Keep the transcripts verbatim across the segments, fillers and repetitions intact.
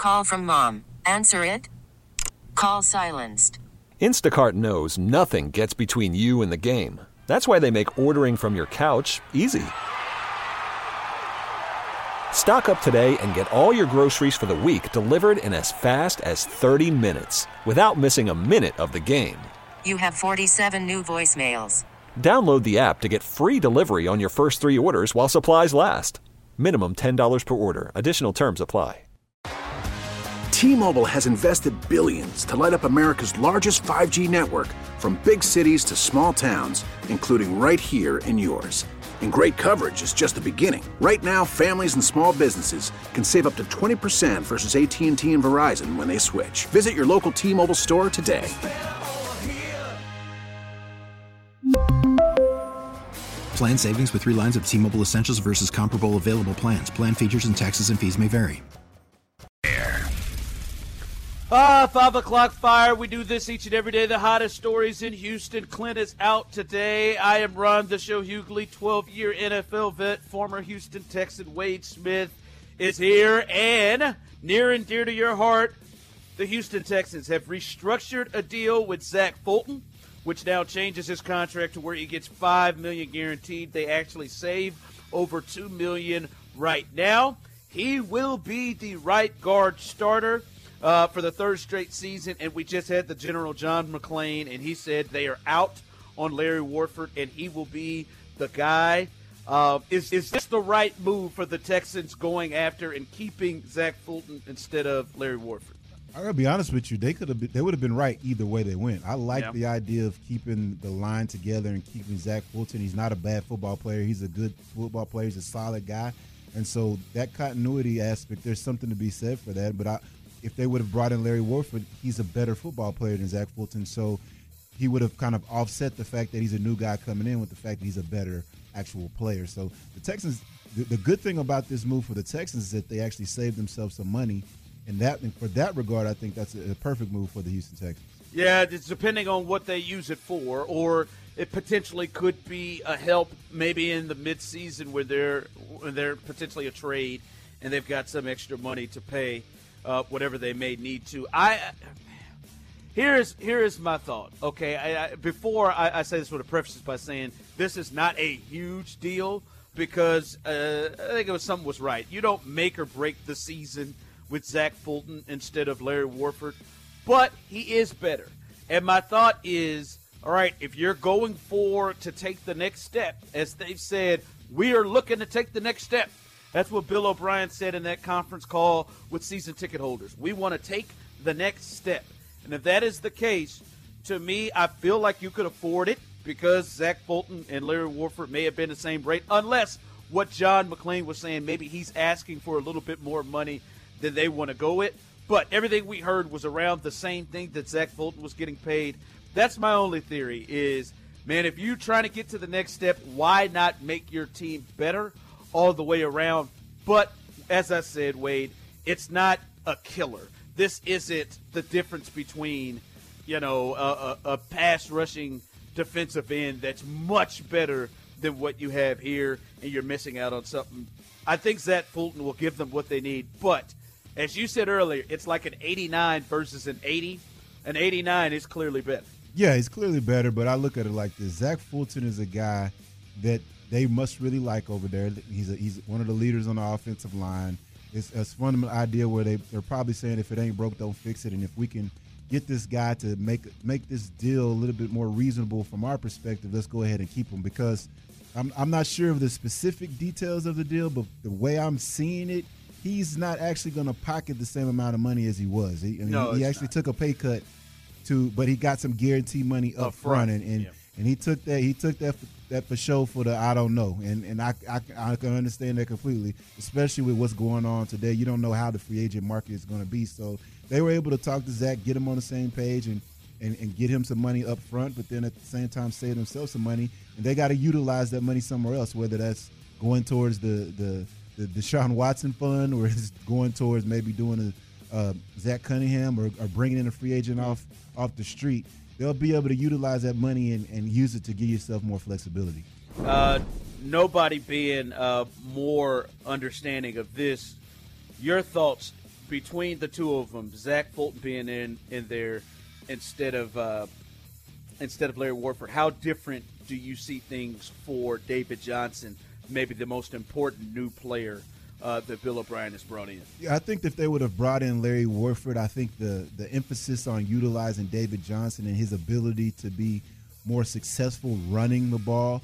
Call from mom. Answer it. Call silenced. Instacart knows nothing gets between you and the game. That's why they make ordering from your couch easy. Stock up today and get all your groceries for the week delivered in as fast as thirty minutes without missing a minute of the game. You have forty-seven new voicemails. Download the app to get free delivery on your first three orders while supplies last. Minimum ten dollars per order. Additional terms apply. T-Mobile has invested billions to light up America's largest five G network, from big cities to small towns, including right here in yours. And great coverage is just the beginning. Right now, families and small businesses can save up to twenty percent versus A T and T and Verizon when they switch. Visit your local T-Mobile store today. Plan savings with three lines of T-Mobile Essentials versus comparable available plans. Plan features and taxes and fees may vary. Ah, five o'clock fire. We do this each and every day. The hottest stories in Houston. Clint is out today. I am Ron, the show Hughley, twelve-year N F L vet, former Houston Texan Wade Smith is here. And near and dear to your heart, the Houston Texans have restructured a deal with Zach Fulton, which now changes his contract to where he gets five million dollars guaranteed. They actually save over two million dollars right now. He will be the right guard starter Uh, for the third straight season, and we just had the General John McClain, and he said they are out on Larry Warford, and he will be the guy. Uh, is is this the right move for the Texans going after and keeping Zach Fulton instead of Larry Warford? I gotta be honest with you, they could have they would have been right either way they went. I like Yeah. the idea of keeping the line together and keeping Zach Fulton. He's not a bad football player. He's a good football player. He's a solid guy, and so that continuity aspect, there's something to be said for that. But I. If they would have brought in Larry Warford, he's a better football player than Zach Fulton, so he would have kind of offset the fact that he's a new guy coming in with the fact that he's a better actual player. So the Texans, the, the good thing about this move for the Texans is that they actually saved themselves some money, and that, and for that regard, I think that's a, a perfect move for the Houston Texans. Yeah, it's depending on what they use it for, or it potentially could be a help maybe in the midseason where they're when they're potentially a trade and they've got some extra money to pay. Uh, whatever they may need to. I here's here is my thought. Okay, I, I, before I, I say this, with a preface by saying this is not a huge deal because uh, I think it was something was right. You don't make or break the season with Zach Fulton instead of Larry Warford, but he is better. And my thought is, all right, if you're going for to take the next step, as they've said, we are looking to take the next step. That's what Bill O'Brien said in that conference call with season ticket holders. We want to take the next step. And if that is the case, to me, I feel like you could afford it because Zach Fulton and Larry Warford may have been the same rate, unless what John McClain was saying, maybe he's asking for a little bit more money than they want to go with. But everything we heard was around the same thing that Zach Fulton was getting paid. That's my only theory is, man, if you're trying to get to the next step, why not make your team better all the way around? But as I said, Wade, it's not a killer. This isn't the difference between, you know, a, a, a pass rushing defensive end that's much better than what you have here, and you're missing out on something. I think Zach Fulton will give them what they need. But as you said earlier, it's like an eighty-nine versus an eighty. An eighty-nine is clearly better. Yeah, he's clearly better, but I look at it like this. Zach Fulton is a guy that they must really like over there. He's a, he's one of the leaders on the offensive line. It's a fundamental idea where they, they're probably saying if it ain't broke, don't fix it. And if we can get this guy to make make this deal a little bit more reasonable from our perspective, let's go ahead and keep him, because I'm, I'm not sure of the specific details of the deal, but the way I'm seeing it, he's not actually going to pocket the same amount of money as he was. He, I mean, no, he actually not. took a pay cut to, but he got some guaranteed money up, up front, front, and and, yeah. and he took that he took that for, that for show for the I don't know, and and I, I I can understand that completely, especially with what's going on today. You don't know how the free agent market is going to be, so they were able to talk to Zach, get him on the same page, and. And, and get him some money up front, but then at the same time save themselves some money. And they got to utilize that money somewhere else, whether that's going towards the the, the Deshaun Watson fund, or it's going towards maybe doing a uh, Zach Cunningham, or, or bringing in a free agent off off the street. They'll be able to utilize that money and, and use it to give yourself more flexibility. Uh, nobody being uh, more understanding of this, your thoughts, between the two of them, Zach Fulton being in, in there instead of uh, instead of Larry Warford, how different do you see things for David Johnson, maybe the most important new player uh, that Bill O'Brien has brought in? Yeah, I think if they would have brought in Larry Warford, I think the, the emphasis on utilizing David Johnson and his ability to be more successful running the ball,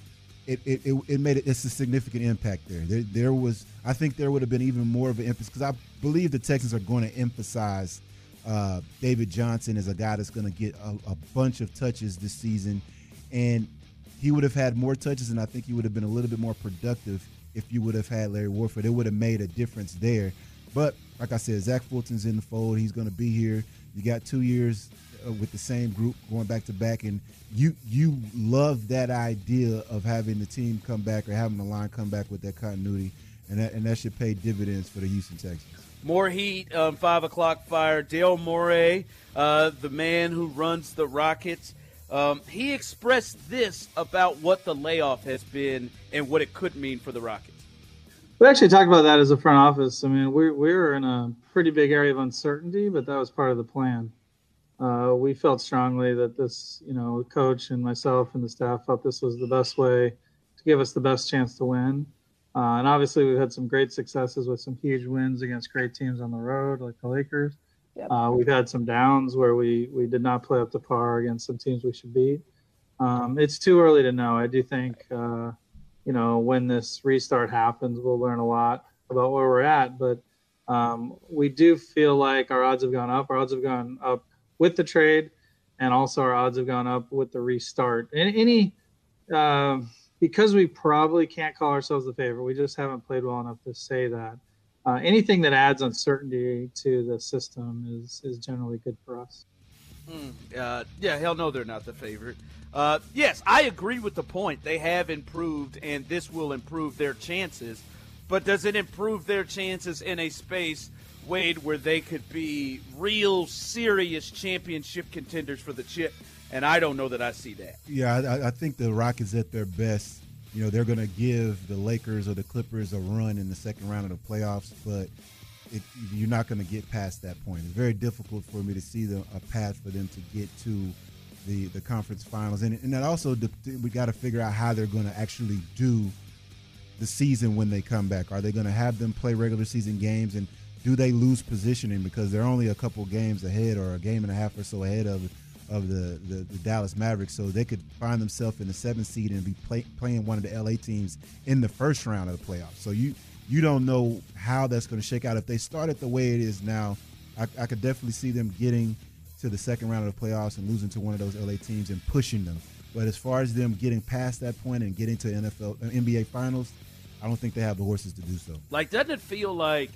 it it, it, it made it, it's a significant impact there. There there was, I think there would have been even more of an emphasis, because I believe the Texans are going to emphasize uh, David Johnson as a guy that's going to get a, a bunch of touches this season, and he would have had more touches, and I think he would have been a little bit more productive if you would have had Larry Warford. It would have made a difference there. But like I said, Zach Fulton's in the fold. He's going to be here. You got two years uh, with the same group going back to back, and you you love that idea of having the team come back or having the line come back with that continuity, and that, and that should pay dividends for the Houston Texans. More heat, um, five o'clock fire. Dale Morey, uh, the man who runs the Rockets, um, he expressed this about what the layoff has been and what it could mean for the Rockets. We actually talked about that as a front office. I mean, we we were in a pretty big area of uncertainty, but that was part of the plan. Uh, we felt strongly that this, you know, coach and myself and the staff felt this was the best way to give us the best chance to win. Uh, and obviously, we've had some great successes with some huge wins against great teams on the road, like the Lakers. Yep. Uh, we've had some downs where we, we did not play up to par against some teams we should beat. Um, it's too early to know. I do think, uh, you know, when this restart happens, we'll learn a lot about where we're at. But um, we do feel like our odds have gone up. Our odds have gone up with the trade, and also our odds have gone up with the restart. And any uh, – because we probably can't call ourselves the favorite, we just haven't played well enough to say that. Uh, anything that adds uncertainty to the system is is generally good for us. Mm, uh, yeah, hell no, they're not the favorite. Uh, yes, I agree with the point. They have improved, and this will improve their chances. But does it improve their chances in a space, Wade, where they could be real serious championship contenders for the chip? And I don't know that I see that. Yeah, I, I think the Rockets at their best, you know, they're going to give the Lakers or the Clippers a run in the second round of the playoffs, but it, you're not going to get past that point. It's very difficult for me to see the, a path for them to get to the, the conference finals. And, and that also, we got to figure out how they're going to actually do the season when they come back. Are they going to have them play regular season games, and do they lose positioning because they're only a couple games ahead or a game and a half or so ahead of of the, the, the Dallas Mavericks, so they could find themselves in the seventh seed and be play, playing one of the L A teams in the first round of the playoffs. So you you don't know how that's going to shake out. If they start it the way it is now, I, I could definitely see them getting to the second round of the playoffs and losing to one of those L A teams and pushing them. But as far as them getting past that point and getting to N F L, N B A finals, I don't think they have the horses to do so. Like, doesn't it feel like,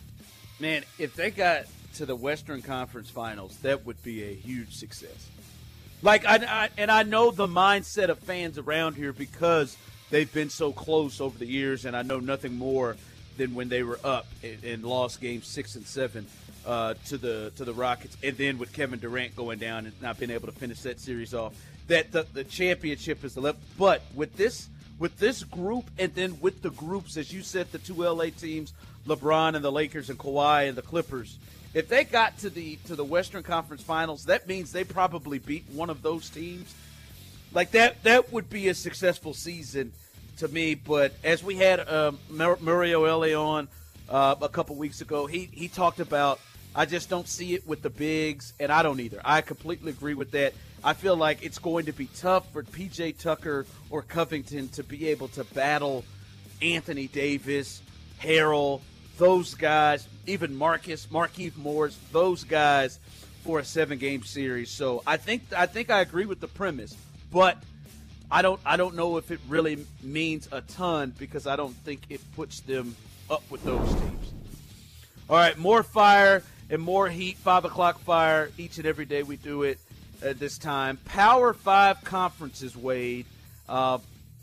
man, if they got to the Western Conference Finals, that would be a huge success. Like, I, I and I know the mindset of fans around here because they've been so close over the years, and I know nothing more than when they were up and, and lost games six and seven uh, to the to the Rockets, and then with Kevin Durant going down and not being able to finish that series off, that the, the championship is the left. But with this with this group, and then with the groups, as you said, the two L A teams, LeBron and the Lakers and Kawhi and the Clippers. If they got to the to the Western Conference Finals, that means they probably beat one of those teams. Like that, that would be a successful season to me. But as we had um, Mario Elie on uh, a couple weeks ago, he he talked about, I just don't see it with the bigs, and I don't either. I completely agree with that. I feel like it's going to be tough for P J Tucker or Covington to be able to battle Anthony Davis, Harrell, those guys, even Marcus, Markieff Morris, those guys for a seven-game series. So I think I think I agree with the premise, but I don't I don't know if it really means a ton because I don't think it puts them up with those teams. All right, more fire and more heat, five o'clock fire each and every day we do it at this time. Power Five conferences, Wade, uh,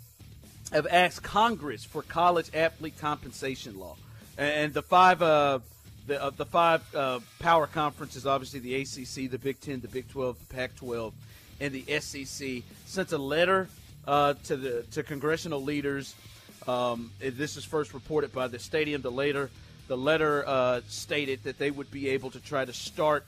have asked Congress for college athlete compensation law. And the five, uh, the uh, the five uh, power conferences, obviously the A C C, the Big Ten, the Big twelve, the Pac twelve, and the S E C, sent a letter uh, to the to congressional leaders. Um, this is first reported by the Stadium. The letter the letter uh, stated that they would be able to try to start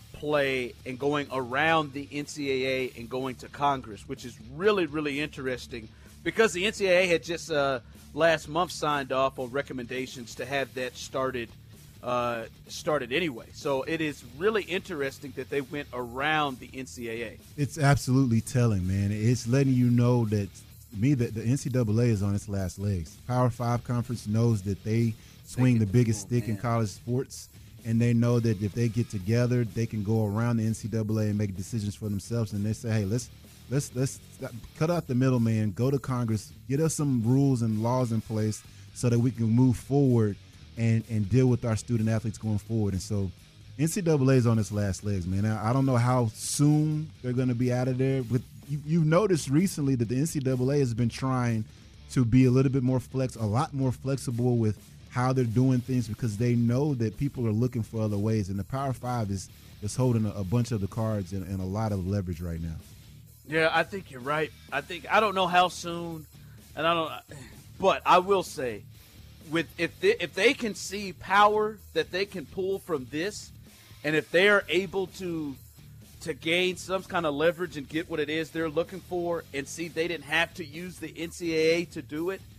play and going around the N C double A and going to Congress, which is really, really interesting because the N C double A had just uh, last month signed off on recommendations to have that started uh, started anyway. So it is really interesting that they went around the N C double A. It's absolutely telling, man. It's letting you know that to me that the N C double A is on its last legs. Power Five Conference knows that they swing the biggest oh, stick man. in college sports, and they know that if they get together, they can go around the N C double A and make decisions for themselves. And they say, hey, let's let's let's cut out the middleman, go to Congress, get us some rules and laws in place so that we can move forward and and deal with our student athletes going forward. And so N C double A is on its last legs, man. Now, I don't know how soon they're going to be out of there, but you, you've noticed recently that the N C double A has been trying to be a little bit more flex, a lot more flexible with how they're doing things because they know that people are looking for other ways. And the Power Five is, is holding a, a bunch of the cards and, and a lot of leverage right now. Yeah, I think you're right. I think I don't know how soon, and I don't. But I will say, with if they, if they can see power that they can pull from this, and if they are able to to gain some kind of leverage and get what it is they're looking for, and see they didn't have to use the N C double A to do it,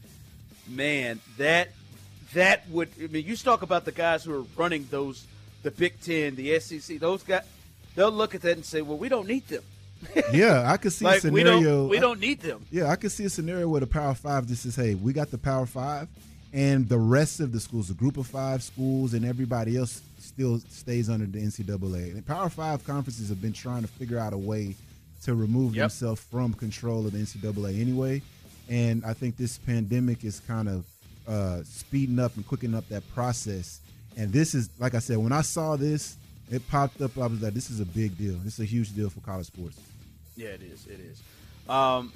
man, that that would. I mean, you talk about the guys who are running those, the Big Ten, the S E C. Those guys, they'll look at that and say, "Well, we don't need them." Yeah, I could see like, a scenario. We don't, we don't need them. Yeah, I could see a scenario where the Power Five just says, hey, we got the Power Five, and the rest of the schools, the group of five schools and everybody else still stays under the N C double A. And Power Five conferences have been trying to figure out a way to remove Yep. themselves from control of the N C double A anyway. And I think this pandemic is kind of uh, speeding up and quickening up that process. And this is, like I said, when I saw this, it popped up. I was like, this is a big deal. This is a huge deal for college sports. Yeah, it is. It is. Um,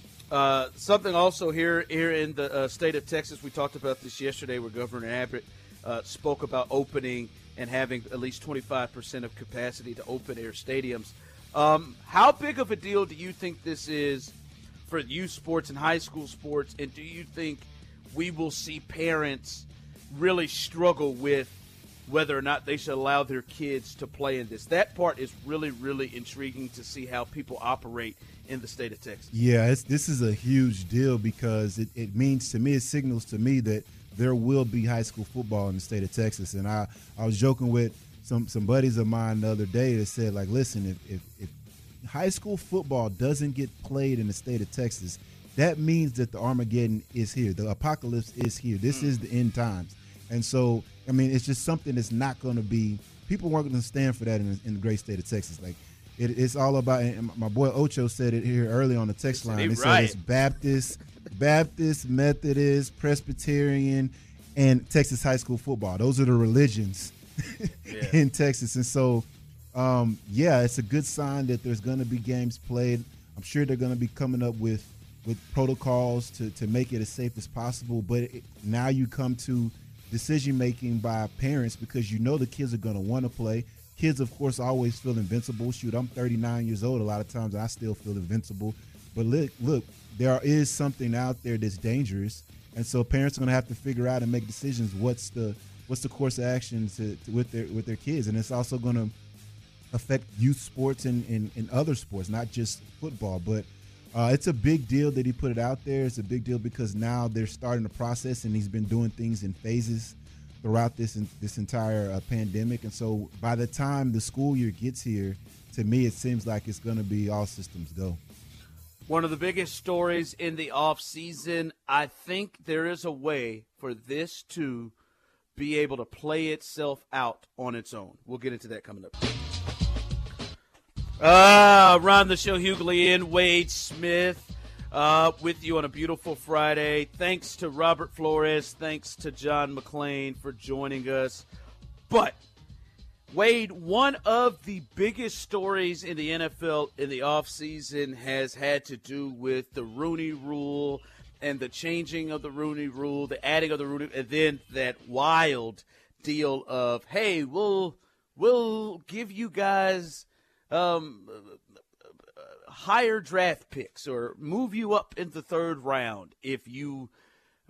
uh, something also here here in the uh, state of Texas, we talked about this yesterday where Governor Abbott uh, spoke about opening and having at least twenty-five percent of capacity to open-air stadiums. Um, how big of a deal do you think this is for youth sports and high school sports, and do you think we will see parents really struggle with whether or not they should allow their kids to play in this? That part is really, really intriguing to see how people operate in the state of Texas. Yeah, it's, this is a huge deal because it, it means to me, it signals to me that there will be high school football in the state of Texas. And I, I was joking with some, some buddies of mine the other day that said, like, listen, if, if, if high school football doesn't get played in the state of Texas, that means that the Armageddon is here. The apocalypse is here. This mm. is the end times. And so, I mean, it's just something that's not going to be – people weren't going to stand for that in, in the great state of Texas. Like, it, it's all about – and my boy Ocho said it here early on the text line. He right. said it's Baptist, Baptist, Methodist, Presbyterian, and Texas high school football. Those are the religions yeah. in Texas. And so, um, yeah, it's a good sign that there's going to be games played. I'm sure they're going to be coming up with, with protocols to, to make it as safe as possible. But it, now you come to – decision-making by parents because you know the kids are going to want to play. Kids, of course, always feel invincible. Shoot, I'm thirty-nine years old a lot of times, and I still feel invincible. But look, look, there is something out there that's dangerous, and so parents are going to have to figure out and make decisions what's the what's the course of action to, to, with their with their kids. And it's also going to affect youth sports and, and, and other sports, not just football. But Uh, it's a big deal that he put it out there. It's a big deal because now they're starting the process, and he's been doing things in phases throughout this in, this entire uh, pandemic. And so by the time the school year gets here, to me, it seems like it's going to be all systems go. One of the biggest stories in the offseason, I think there is a way for this to be able to play itself out on its own. We'll get into that coming up. Uh, Ron the Show, Hughley and Wade Smith uh, with you on a beautiful Friday. Thanks to Robert Flores. Thanks to John McClain for joining us. But, Wade, one of the biggest stories in the N F L in the offseason has had to do with the Rooney Rule and the changing of the Rooney Rule, the adding of the Rooney, and then that wild deal of, hey, we'll we'll give you guys – Um, higher draft picks or move you up in the third round if you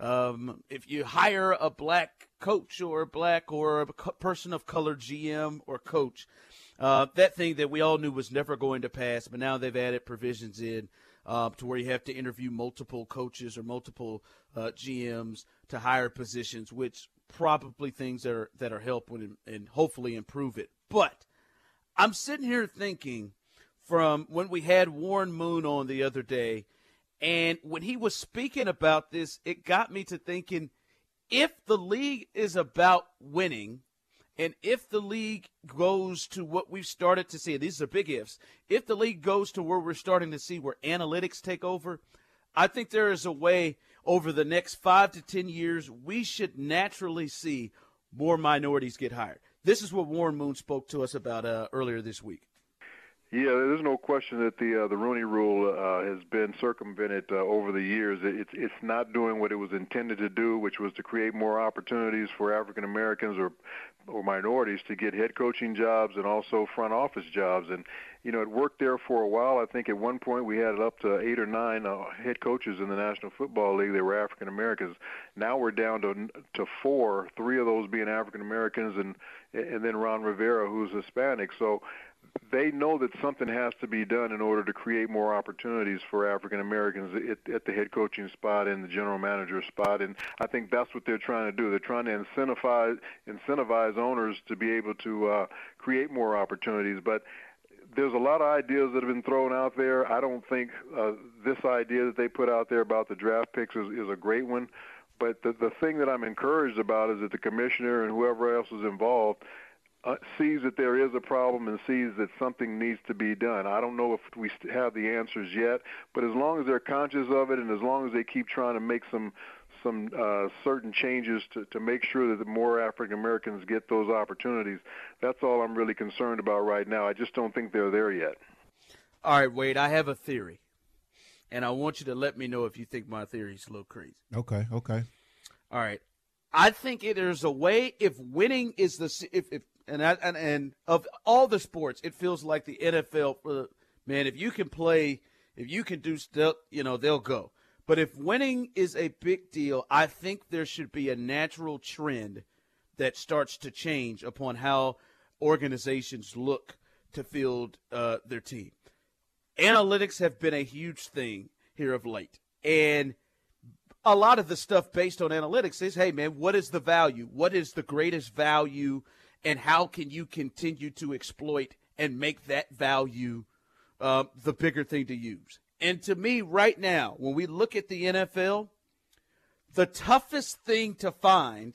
Um, if you hire a black coach or a black or a person of color G M or coach, uh, that thing that we all knew was never going to pass, but now they've added provisions in uh, to where you have to interview multiple coaches or multiple uh, G Ms to hire positions, which probably things that are, that are helping and, and hopefully improve it. But I'm sitting here thinking from when we had Warren Moon on the other day, and when he was speaking about this, it got me to thinking, if the league is about winning, and if the league goes to what we've started to see, these are big ifs, if the league goes to where we're starting to see where analytics take over, I think there is a way over the next five to ten years we should naturally see more minorities get hired. This is what Warren Moon spoke to us about uh, earlier this week. Yeah, there's no question that the uh, the Rooney Rule uh, has been circumvented uh, over the years. It's it's not doing what it was intended to do, which was to create more opportunities for African Americans or or minorities to get head coaching jobs and also front office jobs. And you know, it worked there for a while. I think at one point we had up to eight or nine uh, head coaches in the National Football League. They were African Americans. Now we're down to to four, three of those being African Americans, and and then Ron Rivera, who's Hispanic. So they know that something has to be done in order to create more opportunities for African Americans at, at the head coaching spot and the general manager spot, and I think that's what they're trying to do. They're trying to incentivize incentivize owners to be able to uh, create more opportunities. But there's a lot of ideas that have been thrown out there. I don't think uh, this idea that they put out there about the draft picks is, is a great one. But the, the thing that I'm encouraged about is that the commissioner and whoever else is involved Uh, sees that there is a problem and sees that something needs to be done. I don't know if we have the answers yet, but as long as they're conscious of it and as long as they keep trying to make some some uh, certain changes to, to make sure that more African Americans get those opportunities, that's all I'm really concerned about right now. I just don't think they're there yet. All right, Wade, I have a theory, and I want you to let me know if you think my theory is a little crazy. Okay, okay. All right. I think it, there's a way, if winning is the if, – if And, I, and and of all the sports, it feels like the N F L. Uh, man, if you can play, if you can do stuff, you know, they'll go. But if winning is a big deal, I think there should be a natural trend that starts to change upon how organizations look to field uh, their team. Analytics have been a huge thing here of late, and a lot of the stuff based on analytics is, hey, man, what is the value? What is the greatest value? And how can you continue to exploit and make that value uh, the bigger thing to use? And to me, right now, when we look at the N F L, the toughest thing to find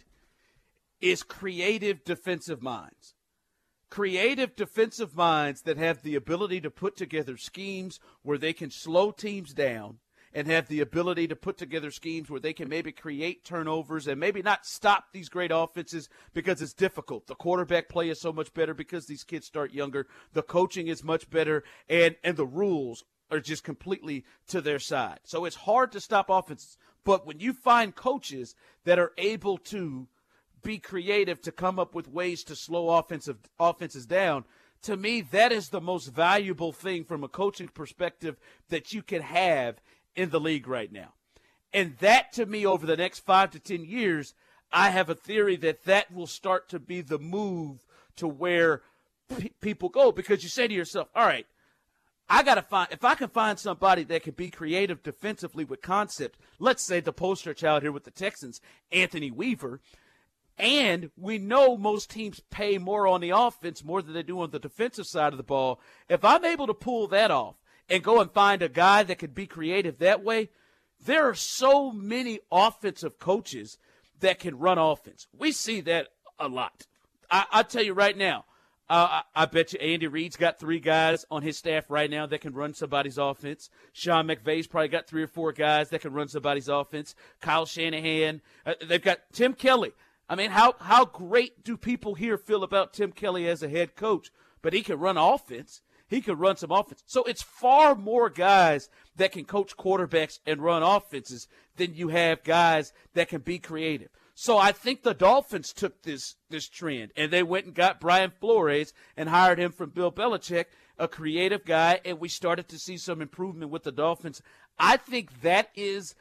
is creative defensive minds. Creative defensive minds that have the ability to put together schemes where they can slow teams down and have the ability to put together schemes where they can maybe create turnovers and maybe not stop these great offenses because it's difficult. The quarterback play is so much better because these kids start younger. The coaching is much better, and, and the rules are just completely to their side. So it's hard to stop offenses. But when you find coaches that are able to be creative to come up with ways to slow offensive offenses down, to me, that is the most valuable thing from a coaching perspective that you can have in the league right now. And that, to me, over the next five to ten years, I have a theory that that will start to be the move to where pe- people go. Because you say to yourself, all right, I got to find, if I can find somebody that can be creative defensively with concept, let's say the poster child here with the Texans, Anthony Weaver, and we know most teams pay more on the offense more than they do on the defensive side of the ball. If I'm able to pull that off, and go and find a guy that could be creative that way, there are so many offensive coaches that can run offense. We see that a lot. I, I'll tell you right now, uh, I, I bet you Andy Reid's got three guys on his staff right now that can run somebody's offense. Sean McVay's probably got three or four guys that can run somebody's offense. Kyle Shanahan. Uh, they've got Tim Kelly. I mean, how, how great do people here feel about Tim Kelly as a head coach? But he can run offense. He could run some offense. So it's far more guys that can coach quarterbacks and run offenses than you have guys that can be creative. So I think the Dolphins took this this trend, and they went and got Brian Flores and hired him from Bill Belichick, a creative guy, and we started to see some improvement with the Dolphins. I think that is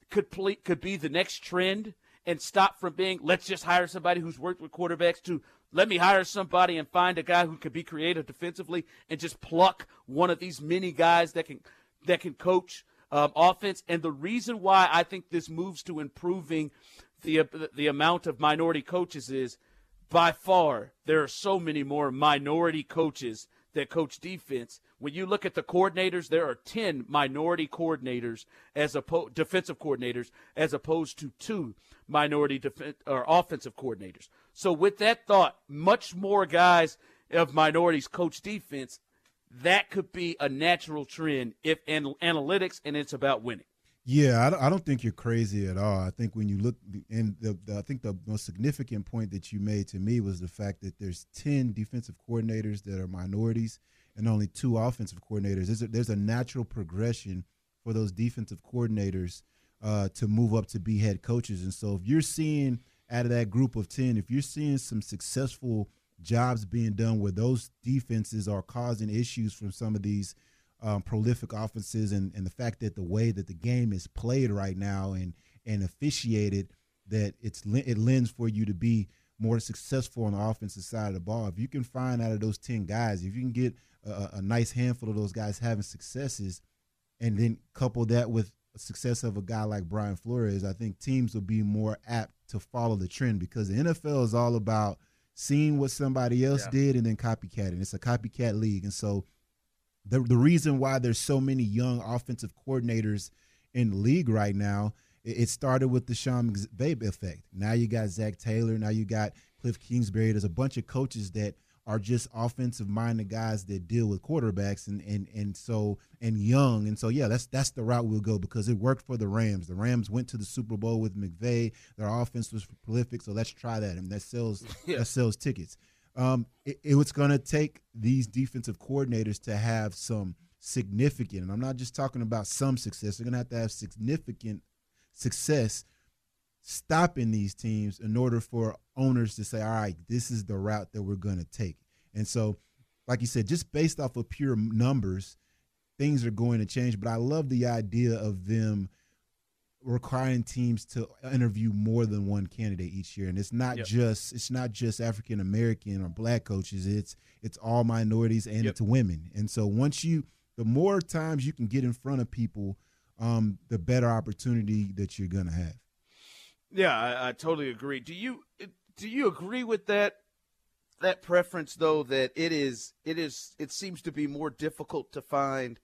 could ple- could be the next trend and stop from being, let's just hire somebody who's worked with quarterbacks, to let me hire somebody and find a guy who could be creative defensively and just pluck one of these many guys that can that can coach um, offense. And the reason why I think this moves to improving the uh, the amount of minority coaches is, by far, there are so many more minority coaches that coach defense. When you look at the coordinators, there are ten minority coordinators as opposed defensive coordinators as opposed to two minority def- or offensive coordinators. So with that thought, much more guys of minorities coach defense. That could be a natural trend if an- analytics and it's about winning. Yeah, I don't, I don't think you're crazy at all. I think when you look, and the, the, I think the most significant point that you made to me was the fact that there's ten defensive coordinators that are minorities and only two offensive coordinators. There's a, there's a natural progression for those defensive coordinators uh, to move up to be head coaches. And so if you're seeing out of that group of ten, if you're seeing some successful jobs being done where those defenses are causing issues from some of these Um, prolific offenses, and, and the fact that the way that the game is played right now and and officiated, that it's it lends for you to be more successful on the offensive side of the ball. If you can find out of those ten guys, if you can get a, a nice handful of those guys having successes, and then couple that with the success of a guy like Brian Flores, I think teams will be more apt to follow the trend, because the N F L is all about seeing what somebody else yeah. did and then copycatting. It's a copycat league, and so The the reason why there's so many young offensive coordinators in the league right now, it, it started with the Sean McVay effect. Now you got Zach Taylor. Now you got Cliff Kingsbury. There's a bunch of coaches that are just offensive-minded guys that deal with quarterbacks and and and so and young. And so, yeah, that's that's the route we'll go, because it worked for the Rams. The Rams went to the Super Bowl with McVay. Their offense was prolific, so let's try that. And that sells yeah. that sells tickets. Um, it, it was going to take these defensive coordinators to have some significant, and I'm not just talking about some success, they're going to have to have significant success stopping these teams in order for owners to say, all right, this is the route that we're going to take. And so, like you said, just based off of pure numbers, things are going to change. But I love the idea of them requiring teams to interview more than one candidate each year. And it's not yep. just it's not just African American or black coaches. It's it's all minorities and yep. it's women. And so once you the more times you can get in front of people, um, the better opportunity that you're gonna have. Yeah, I, I totally agree. Do you do you agree with that that preference though, that it is it is it seems to be more difficult to find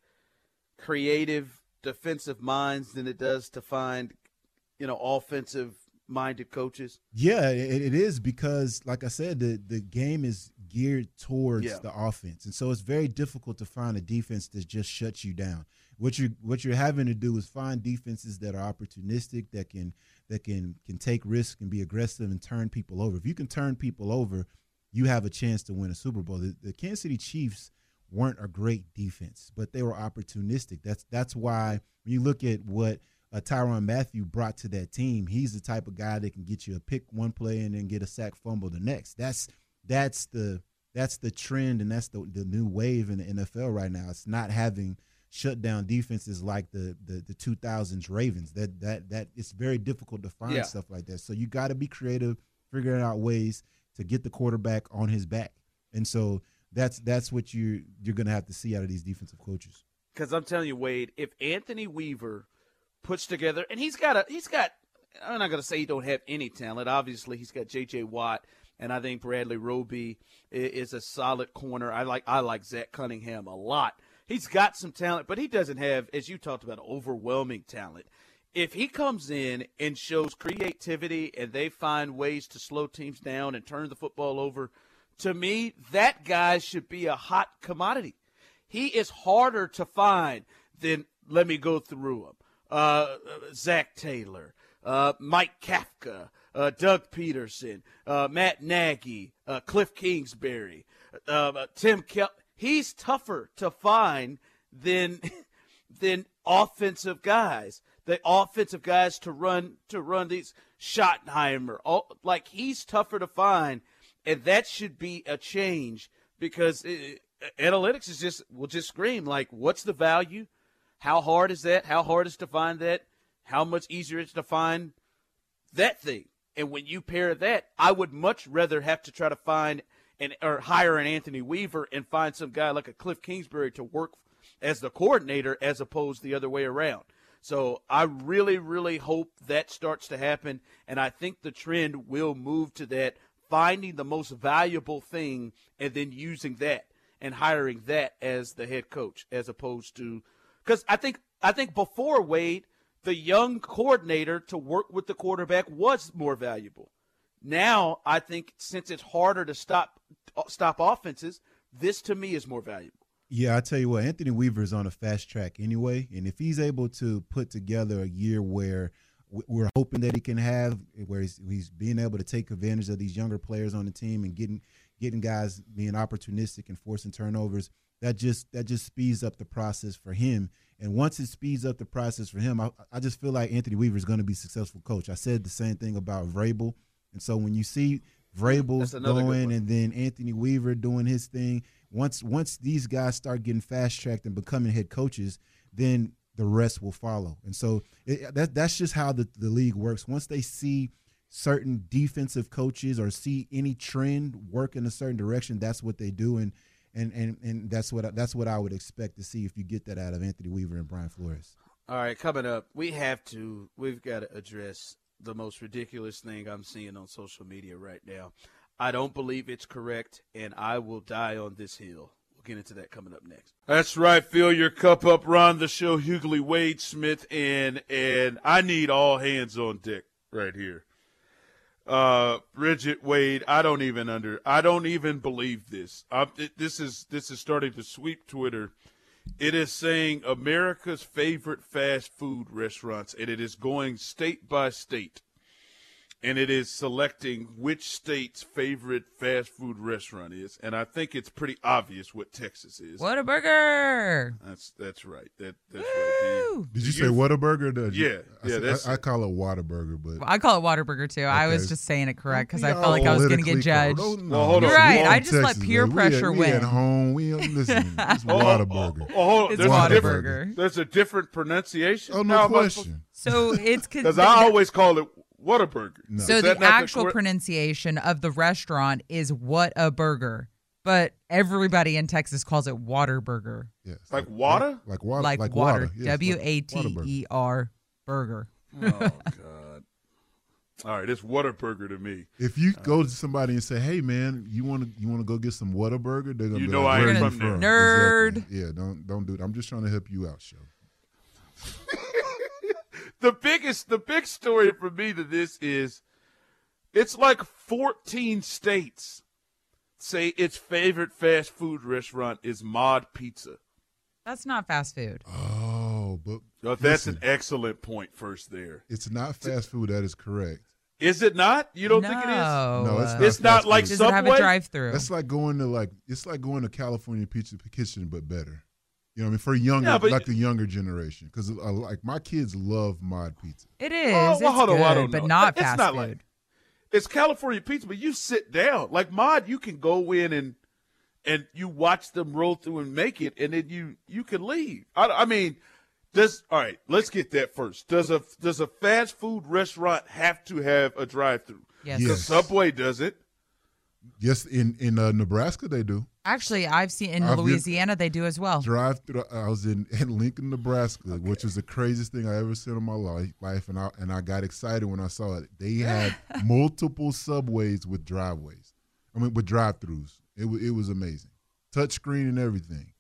creative defensive minds than it does to find, you know, offensive minded coaches? Yeah, it, it is, because like I said, the, the game is geared towards yeah. the offense. And so it's very difficult to find a defense that just shuts you down. What you what you're having to do is find defenses that are opportunistic, that can that can can take risks and be aggressive and turn people over. If you can turn people over, you have a chance to win a Super Bowl. The, the Kansas City Chiefs weren't a great defense, but they were opportunistic. That's that's why when you look at what uh, Tyrann Mathieu brought to that team, he's the type of guy that can get you a pick one play and then get a sack fumble the next. That's that's the that's the trend, and that's the the new wave in the N F L right now. It's not having shut down defenses like the the, the two thousands Ravens. That that that it's very difficult to find yeah. stuff like that. So you got to be creative, figuring out ways to get the quarterback on his back, and so. That's that's what you you're gonna have to see out of these defensive coaches. Because I'm telling you, Wade, if Anthony Weaver puts together, and he's got a he's got I'm not gonna say he don't have any talent. Obviously, he's got J J Watt, and I think Bradley Roby is a solid corner. I like I like Zach Cunningham a lot. He's got some talent, but he doesn't have, as you talked about, overwhelming talent. If he comes in and shows creativity, and they find ways to slow teams down and turn the football over, to me, that guy should be a hot commodity. He is harder to find than, let me go through them, uh, Zach Taylor, uh, Mike Kafka, uh, Doug Peterson, uh, Matt Nagy, uh, Cliff Kingsbury, uh, Tim Kel. He's tougher to find than than offensive guys. The offensive guys to run to run these Schottenheimer, all, like he's tougher to find. And that should be a change, because it, analytics is just will just scream like, what's the value? How hard is that? How hard is to find that? how much easier it's to find that thing. And when you pair that, I would much rather have to try to find an, or hire an Anthony Weaver and find some guy like a Cliff Kingsbury to work as the coordinator as opposed to the other way around. So I really, really hope that starts to happen, and I think the trend will move to that, finding the most valuable thing and then using that and hiring that as the head coach as opposed to – because I think I think before, Wade, the young coordinator to work with the quarterback was more valuable. Now I think since it's harder to stop stop offenses, this to me is more valuable. Yeah, I tell you what, Anthony Weaver is on a fast track anyway, and if he's able to put together a year where we're hoping that he can have, where he's, he's being able to take advantage of these younger players on the team and getting getting guys being opportunistic and forcing turnovers, that just that just speeds up the process for him. And once it speeds up the process for him, I, I just feel like Anthony Weaver is going to be a successful coach. I said the same thing about Vrabel, and so when you see Vrabel's going and then Anthony Weaver doing his thing, once once these guys start getting fast-tracked and becoming head coaches, then the rest will follow. And so it, that that's just how the, the league works. Once they see certain defensive coaches or see any trend work in a certain direction, that's what they do. And and and, and that's what I, that's what I would expect to see if you get that out of Anthony Weaver and Brian Flores. All right, coming up, we have to we've got to address the most ridiculous thing I'm seeing on social media right now. I don't believe it's correct, and I will die on this hill. We'll get into that coming up next. That's right. Fill your cup up. Ron the Show, Hughley, Wade Smith, and and I need all hands on deck right here. Uh, Bridget, Wade, I don't even under. I don't even believe this. I, it, this is this is starting to sweep Twitter. It is saying America's favorite fast food restaurants, and it is going state by state. And it is selecting which state's favorite fast food restaurant is, and I think it's pretty obvious what Texas is. Whataburger. That's that's right. That that's right. You, Did you say Whataburger? Did yeah, you, yeah. I, That's, I, I call it Whataburger, but I call it Whataburger too. Okay. I was just saying it correct because I felt like I was going to get judged. No, no, well, hold You're on. right. On I just Texas, let peer man. pressure we win. We at home. We listen. It's Whataburger. Oh, oh, oh, it's there's Whataburger. A different, there's a different pronunciation. Oh, no How question. So it's because I always call it Whataburger. No. So is the actual the pronunciation of the restaurant is What a Burger, but everybody in Texas calls it Waterburger. Yes, like, like water, like water, like, like water. water. Yes, W A T E R burger. Oh God! All right, it's Whataburger to me. If you go to somebody and say, "Hey, man, you want to you want to go get some Whataburger?" They're gonna you be know like, I "Where ain't are you from from?" there. Nerd. Exactly. Yeah, don't don't do it. I'm just trying to help you out, show. The biggest, the big story for me to this is, it's like fourteen states say its favorite fast food restaurant is Mod Pizza. That's not fast food. Oh, but Oh, that's listen, an excellent point first there. It's not fast food. That is correct. Is it not? You don't no. think it is? No, it's not. It's not fast like food. Does Subway? it have a drive-through? That's like going to like it's like going to California Pizza Kitchen, but better. You know what I mean? For younger, Yeah, but- like the younger generation, because uh, like my kids love Mod Pizza. It is. Oh, well, it's hold on, good, I don't but know. not It's fast not food. like- It's California Pizza, but you sit down. Like Mod, you can go in and and you watch them roll through and make it, and then you you can leave. I, I mean, does all right? Let's get that first. Does a does a fast food restaurant have to have a drive-through? Yes. The Yes. Subway does it. Yes, in in uh, Nebraska they do. Actually, I've seen in I've been- Louisiana they do as well. Drive through. I was in, in Lincoln, Nebraska, okay. which was the craziest thing I ever seen in my life. Life, and I and I got excited when I saw it. They had multiple subways with driveways. I mean, with drive-throughs. It was it was amazing. Touch screen and everything.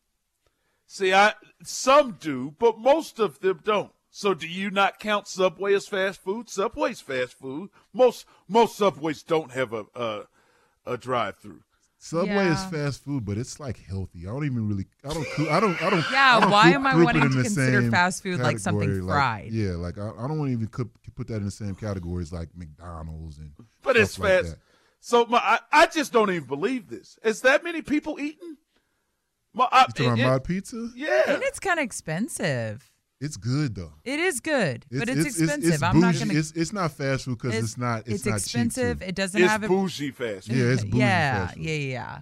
See, I some do, but most of them don't. So, do you not count Subway as fast food? Subway's fast food. Most most Subways don't have a a, a drive-through. Subway Yeah. is fast food, but it's like healthy. I don't even really. I don't. cou- I don't. I don't. Yeah, I don't why group- am I group it wanting in to the consider same fast food like something category, like- fried? yeah, like I, I don't want to even put, put that in the same categories like McDonald's and. But stuff it's like fast. that. So my, I, I just don't even believe this. Is that many people eating? My, I, You talking about it- Mod Pizza? Yeah. And it's kind of expensive. It's good though. It is good, but it's, it's expensive. It's, I'm not bougie. gonna. It's, it's not fast food because It's- it's, not. It's, It's, not expensive. cheap. It doesn't It's have a. bougie fast food. Yeah, it's bougie yeah, fast food. yeah, yeah.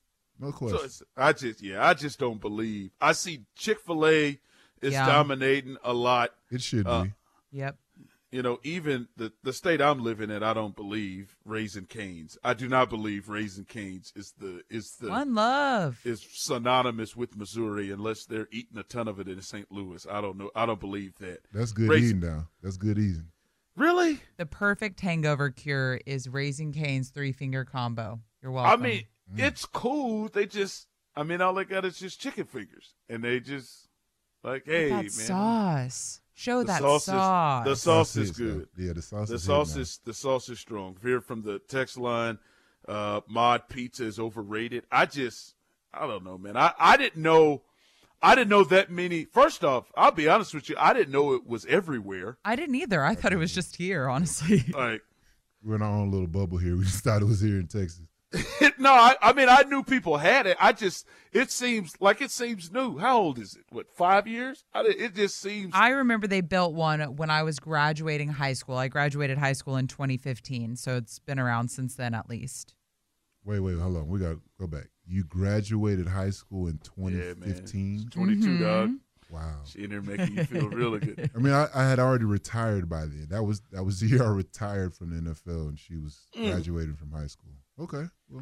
No So question. it's, I just, yeah, I just don't believe. I see Chick-fil-A is Yeah. dominating a lot. It should Uh, be. Yep. You know, even the, the state I'm living in, I don't believe Raising Cane's. I do not believe Raising Cane's is the is the One Love is synonymous with Missouri unless they're eating a ton of it in Saint Louis. I don't know. I don't believe that. That's good Raising, eating now. That's good eating. Really? The perfect hangover cure is Raising Cane's three finger combo. You're welcome. I mean, mm. it's cool. They just, I mean, all they got is just chicken fingers, and they just like, hey, that man, sauce. Show the that sauce. sauce. Is, the sauce is good. Yeah, the sauce. The is sauce good, is the sauce is strong. Here from the text line, uh, Mod Pizza is overrated. I just, I don't know, man. I, I didn't know, I didn't know that many. First off, I'll be honest with you, I didn't know it was everywhere. I didn't either. I thought it was just here, honestly. Like we're in our own little bubble here. We just thought it was here in Texas. no, I, I mean I knew people had it. I just it seems like it seems new. How old is it? What, five years? I, it just seems. I remember they built one when I was graduating high school. I graduated high school in twenty fifteen, so it's been around since then at least. Wait, wait, hold on. We got to go back. You graduated high school in twenty fifteen? Yeah, twenty-two, mm-hmm. dog. Wow. She in there making you feel really good. I mean, I, I had already retired by then. That was that was the year I retired from the N F L, and she was Mm. graduating from high school. Okay, well.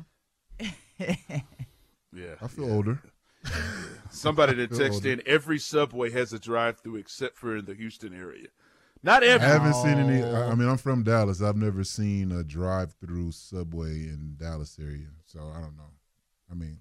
Yeah, I feel yeah. older. Somebody that texted in, every Subway has a drive-through except for in the Houston area. Not every. I haven't seen any. I I mean, I'm from Dallas. I've never seen a drive-through Subway in Dallas area, so I don't know. I mean,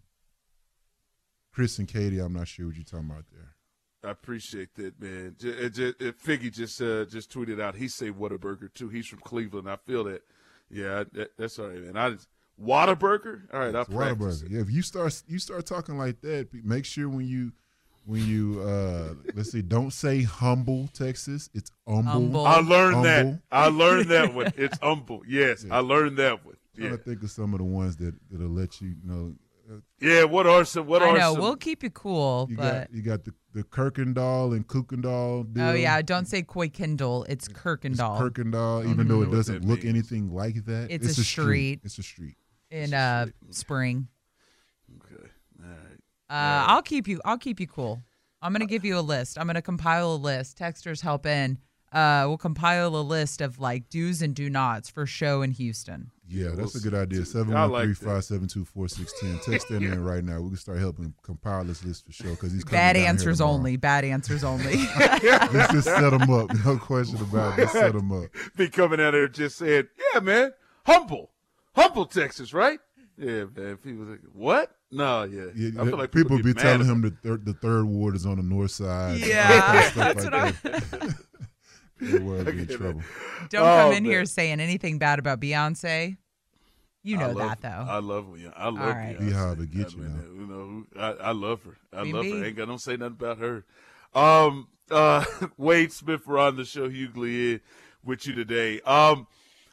Chris and Katie, I'm not sure what you're talking about there. I appreciate that, man. J- j- j- Figgy just uh, just tweeted out. He say Whataburger too. He's from Cleveland. I feel that. Yeah, that, that's all right, man. I just, Whataburger. All right, I'll practice it. Yeah, if you start you start talking like that, make sure when you when you uh, let's see, don't say humble, Texas. It's humble. Humble. I learned Humble. that. I learned that one. It's humble. Yes, Yeah. I learned that one. I'm Yeah, trying to think of some of the ones that that'll let you know. Uh, yeah. What are some? What I are know. some? We'll keep you cool, you but got you got the the Kirkendall and Kukendall deal. oh yeah, don't say Koi Kindle. It's It's Kirkendall Kirkendall, don't even though know it what doesn't that look means. anything like that. It's a street. It's a street. in uh spring. Okay. All right. Uh, I'll keep you. I'll keep you cool. I'm gonna give you a list. I'm gonna compile a list. Texters help in. Uh, we'll compile a list of like do's and do nots for show in Houston. Yeah, Yeah, that's we'll a good idea. see. seven I one three, like that. five seven two, four six one zero. Text that Yeah. in right now. We can start helping compile this list for sure because he's coming Bad down here answers tomorrow. only. Bad answers only. Let's just set them up. No question about it. Let's set them up. Be coming out there just saying, yeah, man, humble, humble Texas, right? Yeah, man. People think, what? No, yeah. Yeah, I feel like people, get be mad telling about him the third, the third ward is on the north side. Yeah, Stuff that's like what I- that. People will be in get it. trouble. Don't Oh, come in man. here saying anything bad about Beyonce. You I know love- that though. I love Beyonce. I love All right. Beyonce. Beehive will get I you mean, now. You know, I, I love her. I Queen love bee. her. Ain't got don't say nothing about her. Um, uh, Wade Smith, we're on the show. Hughley in with you today. Um,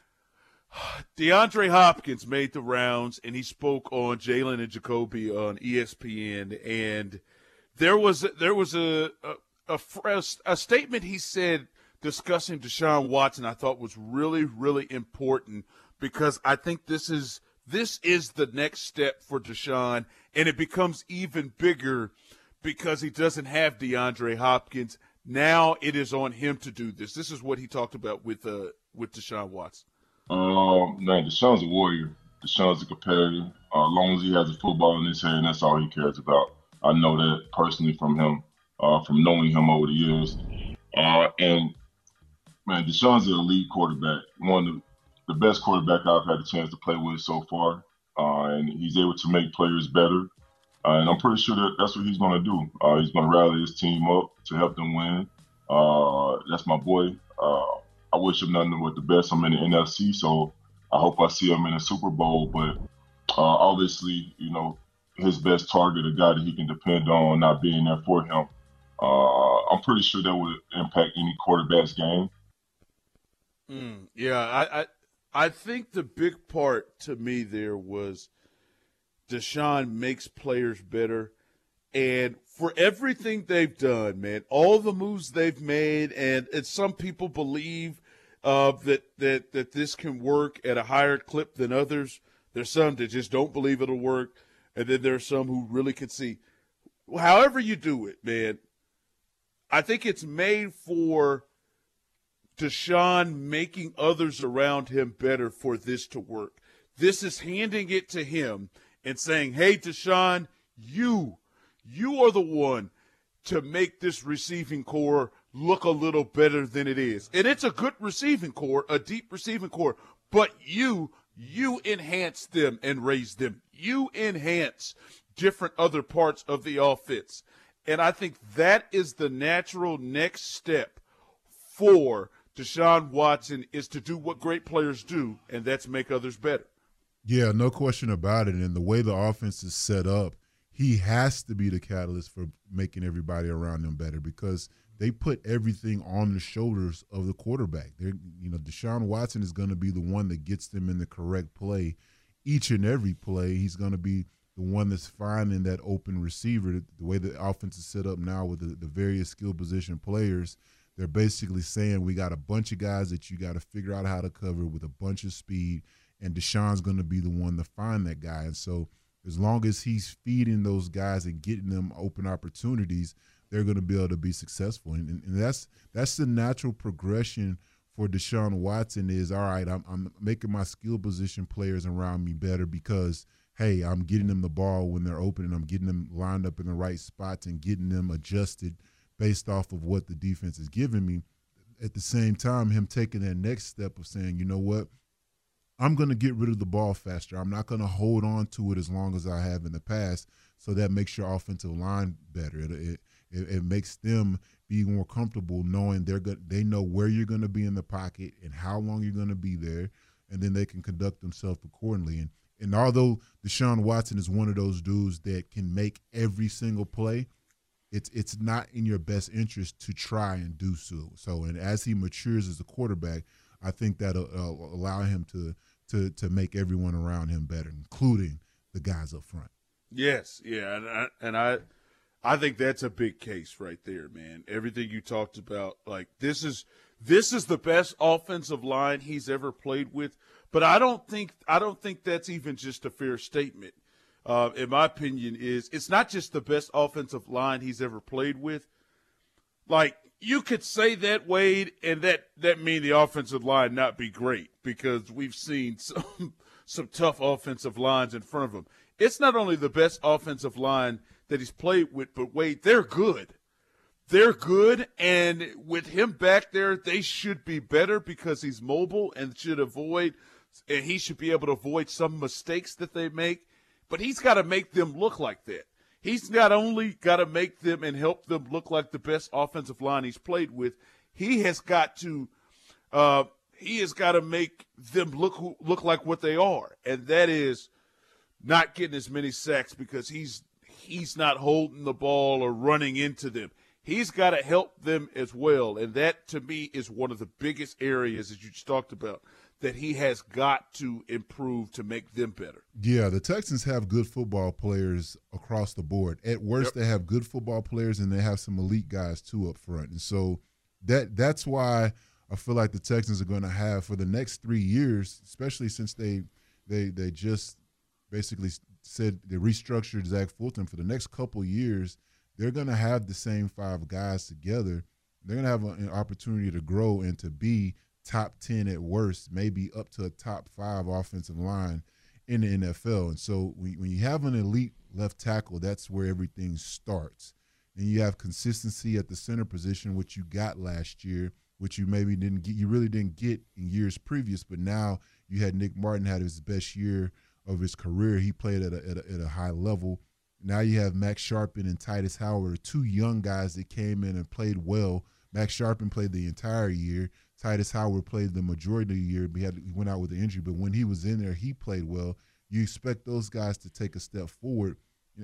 DeAndre Hopkins made the rounds, and he spoke on Jalen and Jacoby on E S P N. And there was there was a a, a a statement he said discussing Deshaun Watson. I thought was really really important because I think this is this is the next step for Deshaun, and it becomes even bigger because he doesn't have DeAndre Hopkins. Now it is on him to do this. This is what he talked about with uh with Deshaun Watson. Um, man, Deshaun's a warrior. Deshaun's a competitor. Uh, as long as he has a football in his hand, that's all he cares about. I know that personally from him, uh, from knowing him over the years. Uh, and, man, Deshaun's an elite quarterback, one of the, the best quarterback I've had a chance to play with so far. Uh, and he's able to make players better. Uh, and I'm pretty sure that that's what he's going to do. Uh, he's going to rally his team up to help them win. Uh, that's my boy. Uh, I wish him nothing but the best. I'm in the N F C, so I hope I see him in a Super Bowl. But uh, obviously, you know, his best target, a guy that he can depend on not being there for him, uh, I'm pretty sure that would impact any quarterback's game. Mm, yeah, I, I I think the big part to me there was Deshaun makes players better. And for everything they've done, man, all the moves they've made, and, and some people believe uh, that, that that this can work at a higher clip than others. There's some that just don't believe it'll work, and then there's some who really can see. However you do it, man, I think it's made for Deshaun making others around him better for this to work. This is handing it to him and saying, hey, Deshaun, you, you are the one to make this receiving core look a little better than it is. And it's a good receiving core, a deep receiving core, but you, you enhance them and raise them. You enhance different other parts of the offense. And I think that is the natural next step for Deshaun Watson, is to do what great players do, and that's make others better. Yeah, no question about it. And the way the offense is set up, he has to be the catalyst for making everybody around him better, because they put everything on the shoulders of the quarterback. They're, you know, Deshaun Watson is going to be the one that gets them in the correct play each and every play. He's going to be the one that's finding that open receiver. The way the offense is set up now with the, the various skill position players, they're basically saying we got a bunch of guys that you got to figure out how to cover with a bunch of speed, and Deshaun's going to be the one to find that guy. And so as long as he's feeding those guys and getting them open opportunities, they're going to be able to be successful. And, and, and that's that's the natural progression for Deshaun Watson is, all right, I'm, I'm making my skill position players around me better because, hey, I'm getting them the ball when they're open, and I'm getting them lined up in the right spots and getting them adjusted based off of what the defense is giving me. At the same time, him taking that next step of saying, you know what, I'm going to get rid of the ball faster. I'm not going to hold on to it as long as I have in the past. So that makes your offensive line better. It it, it, it makes them be more comfortable knowing they're good. They know where you're going to be in the pocket and how long you're going to be there, and then they can conduct themselves accordingly. And and although Deshaun Watson is one of those dudes that can make every single play, it's it's not in your best interest to try and do so. So, and as he matures as a quarterback, I think that'll uh, allow him to to to make everyone around him better, including the guys up front. Yes, yeah, and I, and I I think that's a big case right there, man. Everything you talked about, like this is this is the best offensive line he's ever played with. But I don't think I don't think that's even just a fair statement. Uh, in my opinion, is it's not just the best offensive line he's ever played with. Like, you could say that, Wade, and that, that mean the offensive line not be great, because we've seen some some tough offensive lines in front of him. It's not only the best offensive line that he's played with, but, Wade, they're good. They're good, and with him back there, they should be better because he's mobile and should avoid – and he should be able to avoid some mistakes that they make. But he's got to make them look like that. He's not only got to make them and help them look like the best offensive line he's played with, he has got to uh, he has got to make them look look like what they are, and that is not getting as many sacks because he's he's not holding the ball or running into them. He's got to help them as well, and that to me is one of the biggest areas that you just talked about that he has got to improve to make them better. Yeah, the Texans have good football players across the board. At worst, yep. They have good football players, and they have some elite guys, too, up front. And so that that's why I feel like the Texans are going to have, for the next three years, especially since they they they just basically said they restructured Zach Fulton, for the next couple years, they're going to have the same five guys together. They're going to have an opportunity to grow and to be top ten at worst, maybe up to a top five offensive line in the N F L. And so when, when you have an elite left tackle, that's where everything starts. And you have consistency at the center position, which you got last year, which you maybe didn't get, you really didn't get in years previous. But now you had Nick Martin had his best year of his career. He played at a, at a, at a high level. Now you have Max Sharpen and Titus Howard, two young guys that came in and played well. Max Sharpen played the entire year. Titus Howard played the majority of the year. He, had, he went out with an injury, but when he was in there, he played well. You expect those guys to take a step forward.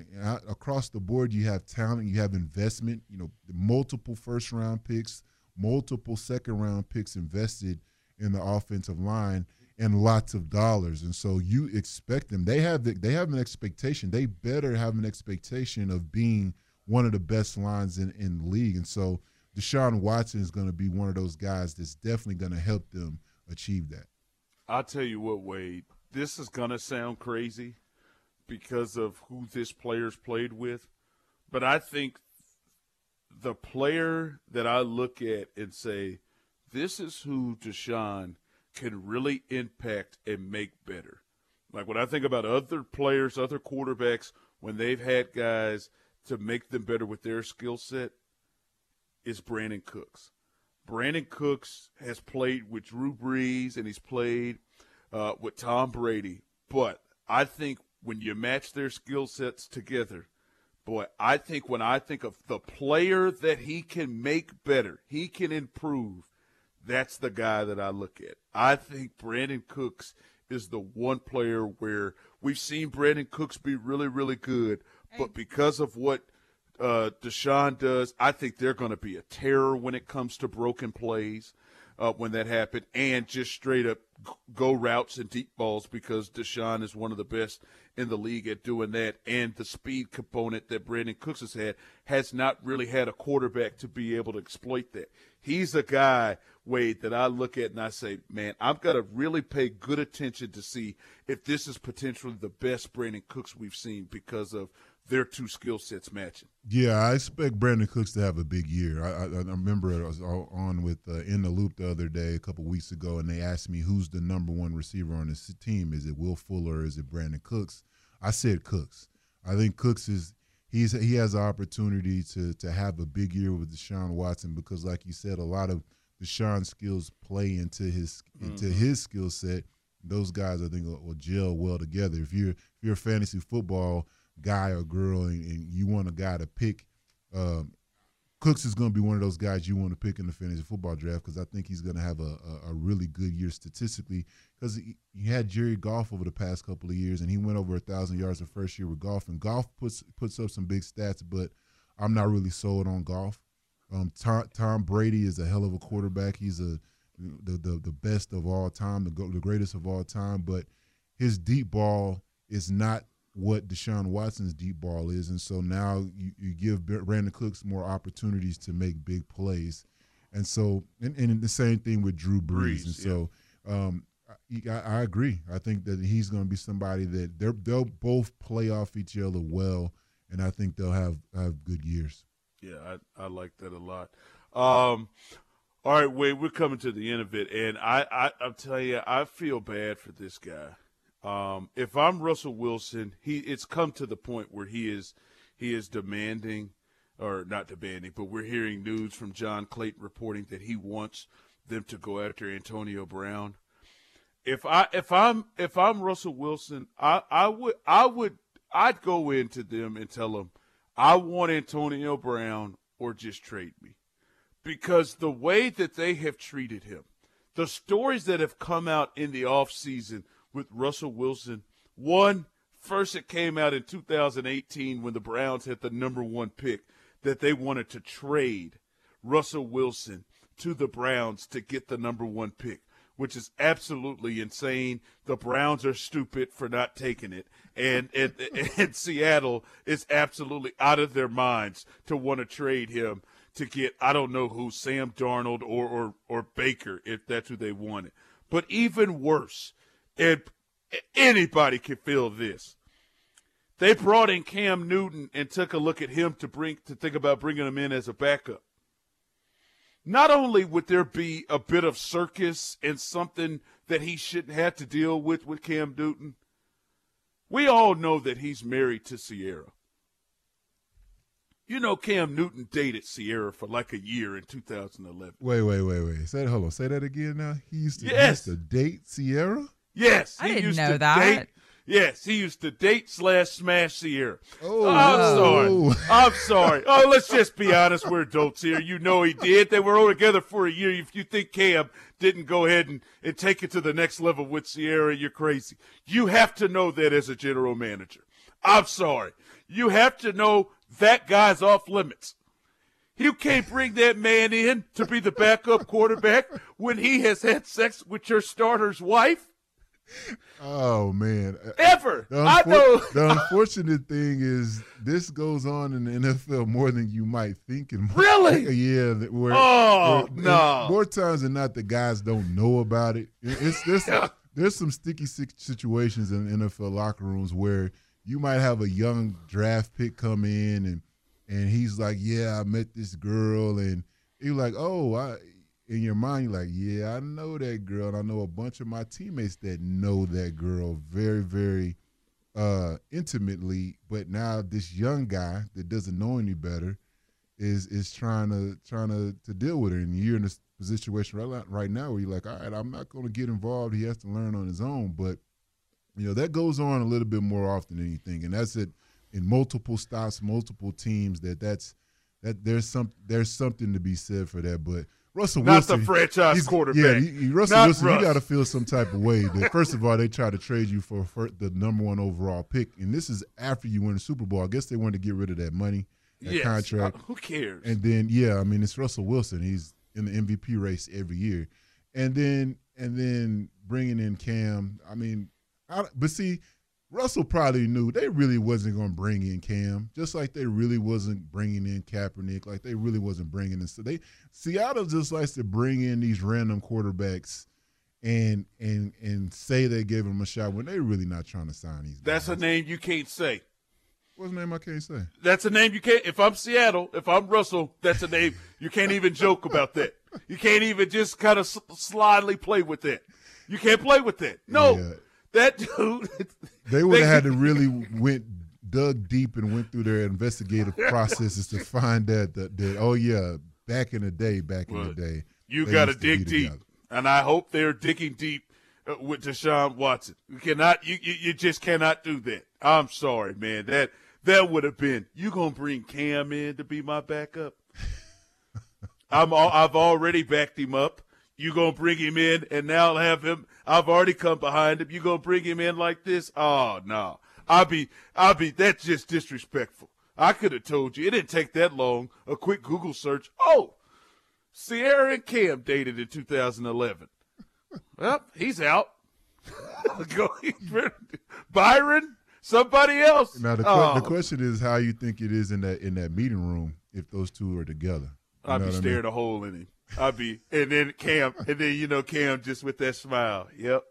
Across the board, you have talent, you have investment, you know, multiple first-round picks, multiple second-round picks invested in the offensive line, and lots of dollars. And so you expect them. They have the, they have an expectation. They better have an expectation of being one of the best lines in, in the league. And so Deshaun Watson is going to be one of those guys that's definitely going to help them achieve that. I'll tell you what, Wade, this is going to sound crazy because of who this player's played with, but I think the player that I look at and say, this is who Deshaun can really impact and make better. Like when I think about other players, other quarterbacks, when they've had guys to make them better with their skill set, is Brandon Cooks. Brandon Cooks has played with Drew Brees and he's played uh, with Tom Brady. But I think when you match their skill sets together, boy, I think when I think of the player that he can make better, he can improve, that's the guy that I look at. I think Brandon Cooks is the one player where we've seen Brandon Cooks be really, really good, but because of what uh, Deshaun does, I think they're going to be a terror when it comes to broken plays uh, when that happened, and just straight up go routes and deep balls because Deshaun is one of the best in the league at doing that, and the speed component that Brandon Cooks has had has not really had a quarterback to be able to exploit that. He's a guy, Wade, that I look at and I say, man, I've got to really pay good attention to see if this is potentially the best Brandon Cooks we've seen because of their two skill sets matching. Yeah, I expect Brandon Cooks to have a big year. I, I, I remember I was on with uh, In the Loop the other day, a couple weeks ago, and they asked me who's the number one receiver on this team. Is it Will Fuller or is it Brandon Cooks? I said Cooks. I think Cooks is he's he has the opportunity to to have a big year with Deshaun Watson because, like you said, a lot of Deshaun's skills play into his into mm-hmm. his skill set. Those guys, I think, will, will gel well together. If you're if you're a fantasy football guy or girl and, and you want a guy to pick, um, Cooks is going to be one of those guys you want to pick in the fantasy football draft because I think he's going to have a, a, a really good year statistically because he, he had Jerry Goff over the past couple of years and he went over one thousand yards the first year with Goff, and Goff puts puts up some big stats, but I'm not really sold on Goff. Um, Tom, Tom Brady is a hell of a quarterback. He's a the the, the best of all time, the, the greatest of all time, but his deep ball is not what Deshaun Watson's deep ball is, and so now you, you give Brandon Cooks more opportunities to make big plays, and so and, and the same thing with Drew Brees, Brees and so yeah. um, I, I agree. I think that he's going to be somebody that they're, they'll both play off each other well, and I think they'll have have good years. Yeah, I, I like that a lot. Um, all right, Wade, we're coming to the end of it, and I, I I'll tell you, I feel bad for this guy. Um, if I'm Russell Wilson, he it's come to the point where he is he is demanding, or not demanding, but we're hearing news from John Clayton reporting that he wants them to go after Antonio Brown. If I if I'm if I'm Russell Wilson, I, I would I would I'd go into them and tell them I want Antonio Brown or just trade me, because the way that they have treated him, the stories that have come out in the offseason with Russell Wilson. One, first it came out in two thousand eighteen when the Browns had the number one pick that they wanted to trade Russell Wilson to the Browns to get the number one pick, which is absolutely insane. The Browns are stupid for not taking it. And, and, and Seattle is absolutely out of their minds to want to trade him to get, I don't know who, Sam Darnold or, or, or Baker, if that's who they wanted. But even worse, and anybody can feel this. They brought in Cam Newton and took a look at him to bring to think about bringing him in as a backup. Not only would there be a bit of circus and something that he shouldn't have to deal with with Cam Newton, we all know that he's married to Sierra. You know, Cam Newton dated Sierra for like a year in two thousand eleven. Wait, wait, wait, wait. Say, hold on. Say that again now. He used to, yes. he used to date Sierra? Yes. I he didn't used know to that. Date, yes, he used to date slash smash Sierra. Oh, oh, I'm sorry. I'm sorry. Oh, let's just be honest. We're adults here. You know he did. They were all together for a year. If you think Cam didn't go ahead and, and take it to the next level with Sierra, you're crazy. You have to know that as a general manager. I'm sorry. You have to know that guy's off limits. You can't bring that man in to be the backup quarterback when he has had sex with your starter's wife. Oh, man. Ever. The, unfor- I know. The unfortunate thing is this goes on in the N F L more than you might think. And more, really? Yeah. Where, oh, where, no. More times than not, the guys don't know about it. It's, there's, there's some sticky situations in N F L locker rooms where you might have a young draft pick come in and, and he's like, yeah, I met this girl. And you're like, oh, I, in your mind, you're like, yeah, I know that girl, and I know a bunch of my teammates that know that girl very, very uh, intimately. But now this young guy that doesn't know any better is is trying to trying to, to deal with her, and you're in a situation right right now where you're like, all right, I'm not going to get involved. He has to learn on his own, but you know that goes on a little bit more often than you think, and that's it in multiple stops, multiple teams. That that's that there's some there's something to be said for that. But Russell not Wilson, the franchise quarterback. Yeah, he, he, Russell not Wilson, Russ. you got to feel some type of way. That first of all, they try to trade you for, for the number one overall pick, and this is after you win the Super Bowl. I guess they wanted to get rid of that money, that yes. contract. Uh, who cares? And then yeah, I mean it's Russell Wilson. He's in the M V P race every year, and then and then bringing in Cam. I mean, I, but see. Russell probably knew they really wasn't going to bring in Cam, just like they really wasn't bringing in Kaepernick, like they really wasn't bringing in. So they Seattle just likes to bring in these random quarterbacks and and and say they gave him a shot when they're really not trying to sign these guys. That's a name you can't say. What's the name I can't say? That's a name you can't. If I'm Seattle, if I'm Russell, that's a name you can't even joke about that. You can't even just kind of slyly play with that. You can't play with that. No. Yeah. That dude. They would have had to really went dug deep and went through their investigative processes to find that, that, that oh, yeah, back in the day, back well, in the day. You got to dig deep. And I hope they're digging deep uh, with Deshaun Watson. You cannot, you, you, you just cannot do that. I'm sorry, man. That that would have been, you going to bring Cam in to be my backup? I'm all, I've already backed him up. You going to bring him in and now have him. I've already come behind him. You going to bring him in like this? Oh, no. I'll be, I'll be, that's just disrespectful. I could have told you. It didn't take that long. A quick Google search. Oh, Sierra and Cam dated in two thousand eleven. Well, he's out. Byron, somebody else. Now, the, oh. the question is how you think it is in that in that meeting room if those two are together. You I'd be staring I mean? a hole in him. I'd be, and then Cam, and then, you know, Cam just with that smile. Yep.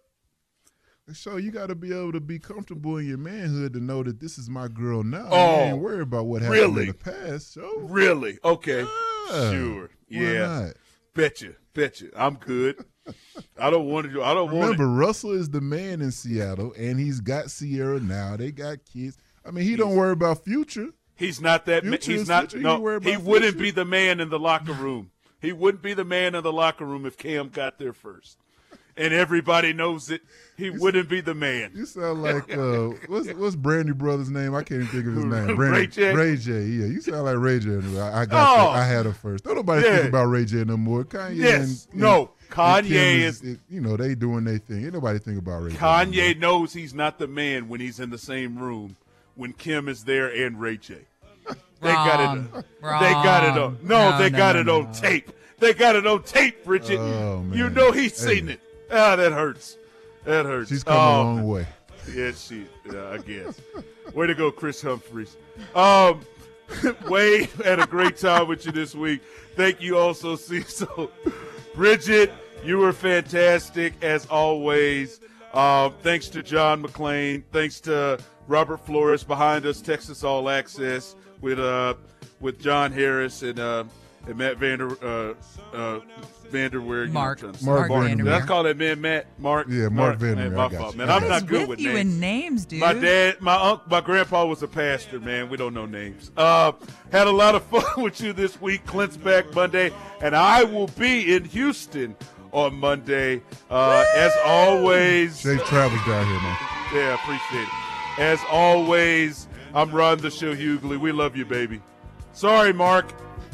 So you got to be able to be comfortable in your manhood to know that this is my girl now. Oh, you ain't worried about what happened really? in the past. So. Really? Okay. Yeah. Sure. Why Yeah. not? Betcha. Betcha. I'm good. I don't want to do. I don't want. Remember, Russell is the man in Seattle, and he's got Sierra now. They got kids. I mean, he he's, don't worry about future. He's not that. Future He's not. Future. No, he, he wouldn't be the man in the locker room. He wouldn't be the man in the locker room if Cam got there first. And everybody knows it. He you wouldn't be the man. You sound like, uh, what's what's Brandy Brothers' name? I can't even think of his name. Brandy, Ray J. Ray J, yeah. You sound like Ray J. I, I got oh, the, I had her first. Don't nobody yeah. think about Ray J no more. Kanye yes. and, no. And, Kanye and Kim is, is, you know, they doing their thing. Ain't nobody think about Ray J. Kanye no knows he's not the man when he's in the same room when Kim is there and Ray J. They Wrong. got it. Wrong. They got it on. No, no they no, got no, it no. on tape. They got it on tape, Bridget. Oh, man. You know he's hey. seen it. Ah, that hurts. That hurts. She's come oh, a long way. Yeah, she. Yeah, I guess. Way to go, Chris Humphries. Um, Wade had a great time with you this week. Thank you also, Cecil. Bridget, you were fantastic as always. Um, thanks to John McClain. Thanks to Robert Flores behind us, Texas All Access with uh with John Harris and uh and Matt Vander uh uh Vanderweer. Mark. Mark, Mark Vanderweer. Did I call that man Matt? Mark? Yeah, Mark, Mark Vanderweer. Man, my I got fault, you. man. I I'm got not Who's good with with you names. in names, dude. My dad, my uncle, my grandpa was a pastor, man. We don't know names. Uh, had a lot of fun with you this week. Clint's back Monday, and I will be in Houston on Monday. Uh, as always. Safe travels down here, man. Yeah, appreciate it. As always, I'm Ron the Show Hughley. We love you, baby. Sorry, Mark.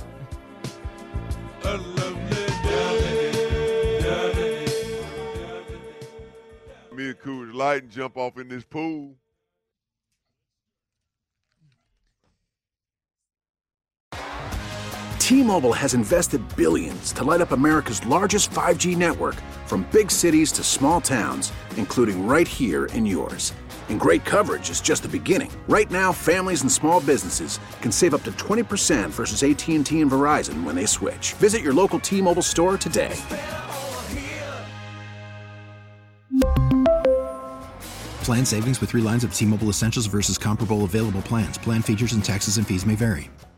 Me and Coors Light and jump off in this pool. T-Mobile has invested billions to light up America's largest five G network, from big cities to small towns, including right here in yours. And great coverage is just the beginning. Right now, families and small businesses can save up to twenty percent versus A T and T and Verizon when they switch. Visit your local T-Mobile store today. Plan savings with three lines of T-Mobile Essentials versus comparable available plans. Plan features and taxes and fees may vary.